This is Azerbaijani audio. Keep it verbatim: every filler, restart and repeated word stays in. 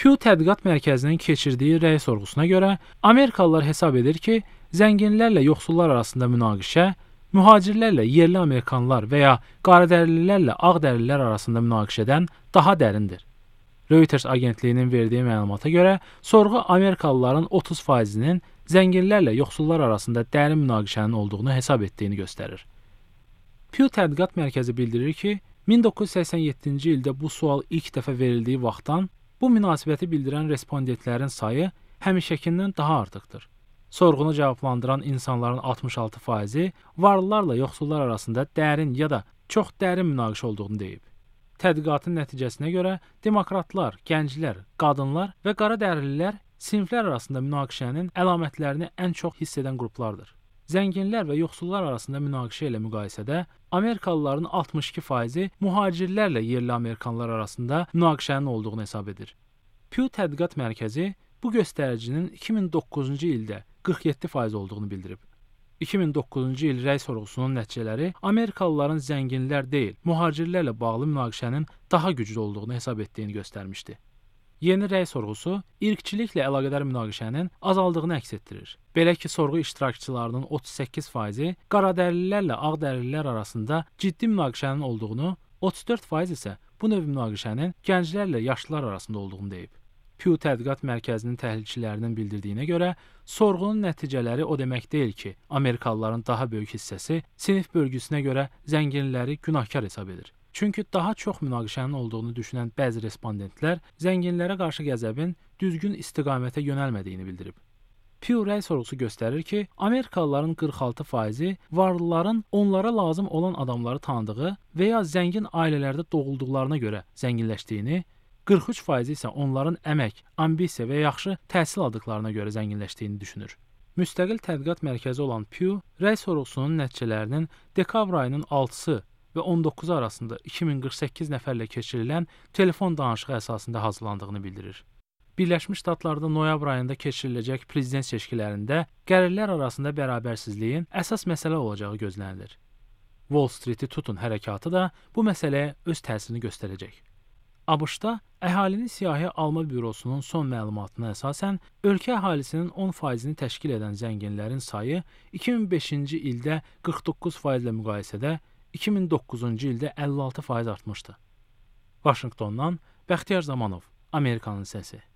Pew Tədqiqat Mərkəzinin keçirdiyi rəy sorğusuna görə Amerikalılar hesab edir ki, zənginlərlə yoxsullar arasında münaqişə, mühacirlərlə yerli Amerikanlar və ya qaradərililərlə ağdərlilər arasında münaqişədən daha dərindir. Reuters agentliyinin verdiyi məlumata görə, sorğu Amerikalıların otuz faizinin zənginlərlə yoxsullar arasında dərin münaqişənin olduğunu hesab etdiyini göstərir. Pew Tədqiqat Mərkəzi bildirir ki, min doqquz yüz səksən yeddinci ildə bu sual ilk dəfə verildiyi vaxtdan bu münasibəti bildirən respondentlərin sayı həmişəkindən daha artıqdır. Sorğunu cavablandıran insanların altmış altı faizi varlılarla yoxsullar arasında dərin ya da çox dərin münaqişə olduğunu deyib. Tədqiqatın nəticəsinə görə demokratlar, gənclər, qadınlar və qaradərililər siniflər arasında münaqişənin əlamətlərini ən çox hiss edən qruplardır. Zənginlər və yoxsullar arasında münaqişə ilə müqayisədə Amerikalıların altmış iki faizi mühacirlərlə yerli Amerikanlar arasında münaqişənin olduğunu hesab edir. Pew Tədqiqat Mərkəzi bu göstəricinin iki min doqquzuncu ildə qırx yeddi faiz olduğunu bildirib. iki min doqquzuncu il rəy sorğusunun nəticələri Amerikalıların zənginlər deyil, mühacirlərlə bağlı münaqişənin daha güclü olduğunu hesab etdiyini göstərmişdi. Yeni rəy sorğusu irqçiliklə əlaqədar münaqişənin azaldığını əks etdirir. Belə ki, sorğu iştirakçılarının otuz səkkiz faizi qaradərlilərlə ağdərlilər arasında ciddi münaqişənin olduğunu, otuz dörd faiz isə bu növ münaqişənin gənclərlə yaşlılar arasında olduğunu deyib. Pew Tədqiqat Mərkəzinin təhlilçilərinin bildirdiyinə görə, sorğunun nəticələri o demək deyil ki, Amerikalıların daha böyük hissəsi sinif bölgüsünə görə zənginləri günahkar hesab edir. Çünki daha çox münaqişənin olduğunu düşünən bəzi respondentlər zənginlərə qarşı qəzəbin düzgün istiqamətə yönəlmədiyini bildirib. Pew rəy sorğusu göstərir ki, Amerikalıların qırx altı faizi varlıların onlara lazım olan adamları tanıdığı və ya zəngin ailələrdə doğulduqlarına görə zənginləşdiyini, qırx üç faizi isə onların əmək, ambisiya və yaxşı təhsil aldıqlarına görə zənginləşdiyini düşünür. Müstəqil tədqiqat mərkəzi olan Pew, rəy sorğusunun nəticələrinin dekabr ayının altısı və on doqquzu arasında iki min qırx səkkiz nəfərlə keçirilən telefon danışığı əsasında hazırlandığını bildirir. Birləşmiş Ştatlarda noyabr ayında keçiriləcək prezident seçkilərində gəlirlər arasında bərabərsizliyin əsas məsələ olacağı gözlənilir. Wall Street-i tutun hərəkatı da bu məsələyə öz təsirini göstərəcək. ABŞ-da əhalinin siyahı alma bürosunun son məlumatına əsasən, ölkə əhalisinin on faizini təşkil edən zənginlərin sayı iki min beşinci ildə qırx doqquz faizlə müqayisədə iki min doqquzuncu ildə əlli altı faiz artmışdı. Vaşinqtondan Bəxtiyar Zamanov, Amerikanın səsi.